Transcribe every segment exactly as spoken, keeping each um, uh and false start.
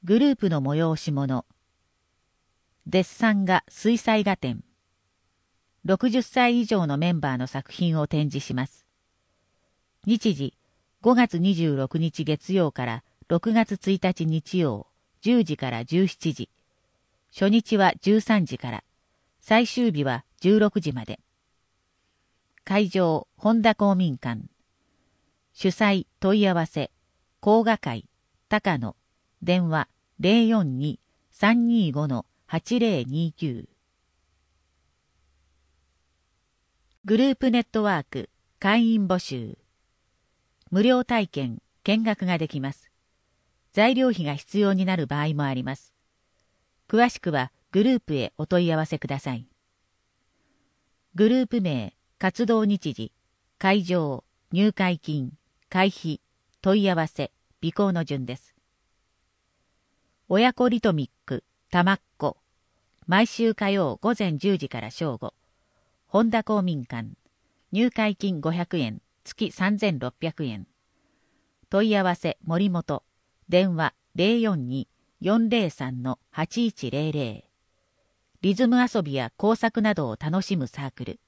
グループの催し物。デッサン画水彩画展。ろくじゅっさい以上のメンバーの作品を展示します。日時、ごがつにじゅうろくにち月曜からろくがつついたち日曜、じゅうじからじゅうしちじ。初日はじゅうさんじから、最終日はじゅうろくじまで。会場、本田公民館。主催、問い合わせ、工画会、高野、電話 ゼロよんに さんにご はちゼロにきゅう。グループネットワーク、会員募集。無料体験、見学ができます。材料費が必要になる場合もあります。詳しくはグループへお問い合わせください。グループ名、活動日時、会場、入会金、会費、問い合わせ、備考の順です。親子リトミック、たまっこ。毎週火曜ごぜんじゅうじから正午。本田公民館。入会金ごひゃくえん、月さんぜんろっぴゃくえん。問い合わせ森本。電話 ゼロよんに よんゼロさん はちいちゼロゼロ。リズム遊びや工作などを楽しむサークル。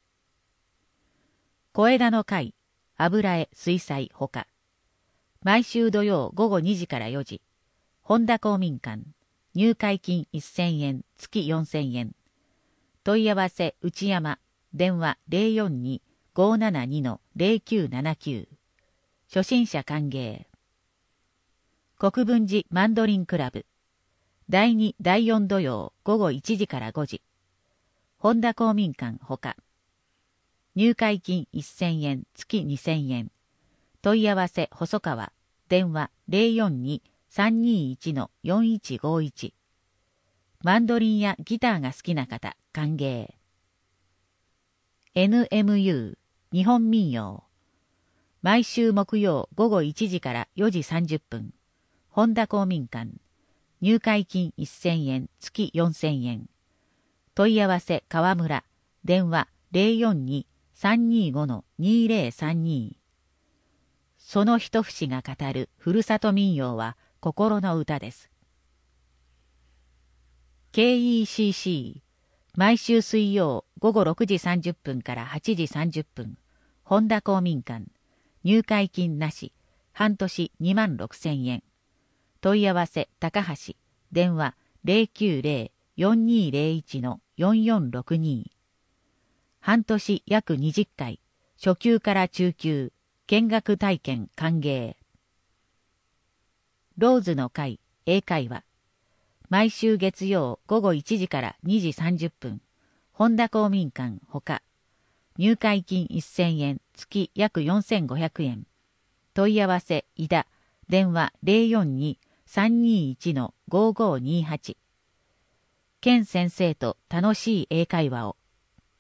小枝の会、油絵、水彩、ほか。毎週土曜ごごにじからよじ。本田公民館。入会金せんえん、月よんせんえん。問い合わせ内山。電話 ゼロよんに ごーななに ゼロきゅうななきゅう。初心者歓迎。国分寺マンドリンクラブ。だいに、だいよん土曜ごごいちじからごじ。本田公民館ほか。入会金せんえん、月にせんえん。問い合わせ細川。電話 ゼロよんに さんにいち よんいちごいち。マンドリンやギターが好きな方、歓迎。エヌエムユー 日本民謡。毎週木曜ごごいちじからよじさんじゅっぷん。本田公民館。入会金せんえん、月よんせんえん。問い合わせ川村。電話 ゼロよんに さんにご にゼロさんに。その一節が語るふるさと民謡は心の歌です。ケーイーシーシー 毎週水曜ごごろくじさんじゅっぷんからはちじさんじゅっぷん。本田公民館。入会金なし。半年にまんろくせんえん。問い合わせ高橋。電話 ゼロきゅうゼロ よんにゼロいち よんよんろくに。半年約にじゅっかい。初級から中級。見学体験歓迎。ローズの会英会話。毎週月曜ごごいちじからにじさんじゅっぷん。本田公民館ほか。入会金せんえん、月約よんせんごひゃくえん。問い合わせ井田。電話 ゼロよんに さんにいち ごごにはち。健先生と楽しい英会話を。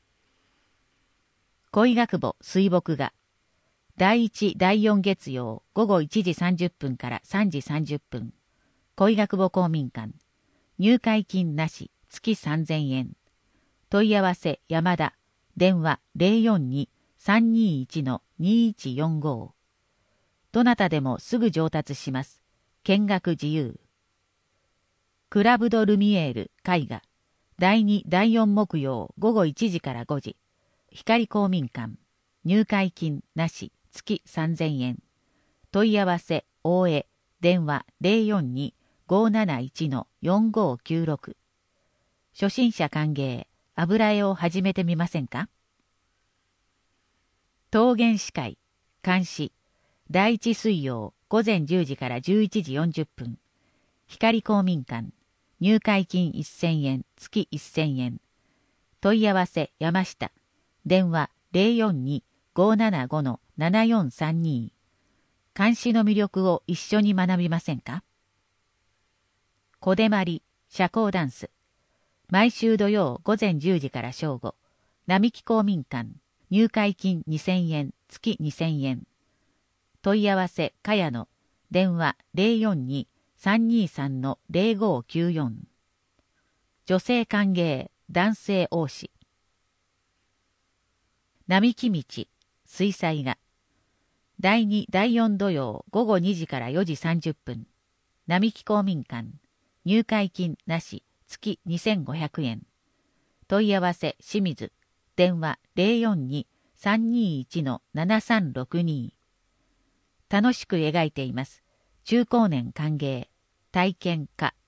恋学簿水墨画。だいいち、だいよん月曜ごごいちじさんじゅっぷんからさんじさんじゅっぷん。恋学簿公民館。入会金なし、月さんぜんえん。問い合わせ山田。電話 ゼロよんに さんにいち にいちよんご。どなたでもすぐ上達します。見学自由。クラブドルミエール絵画。だいに、だいよん木曜ごごいちじからごじ。光公民館。入会金なし。月さんぜんえん。問い合わせ大江。電話 ゼロよんに ごーなないち よんごきゅうろく。初心者歓迎。油絵を始めてみませんか？桃源司会。監視。だいいち水曜ごぜんじゅうじからじゅういちじよんじゅっぷん。光公民館。入会金せんえん、月せんえん。問い合わせ山下。電話 ゼロよんに ごーななご ななよんさんに。監視の魅力を一緒に学びませんか？小出まり、社交ダンス。毎週土曜ごぜんじゅうじから正午。並木公民館。入会金にせんえん、月にせんえん。問い合わせ茅野。電話 ゼロよんに さんにさん ゼロごきゅうよん。女性歓迎、男性応試。並木道、水彩画。だいに、だいよん土曜ごごにじからよじさんじゅっぷん。 並木公民館、入会金なし、月にせんごひゃくえん。問い合わせ清水、電話 ゼロよんに さんにいち ななさんろくに。楽しく描いています。中高年歓迎、体験家。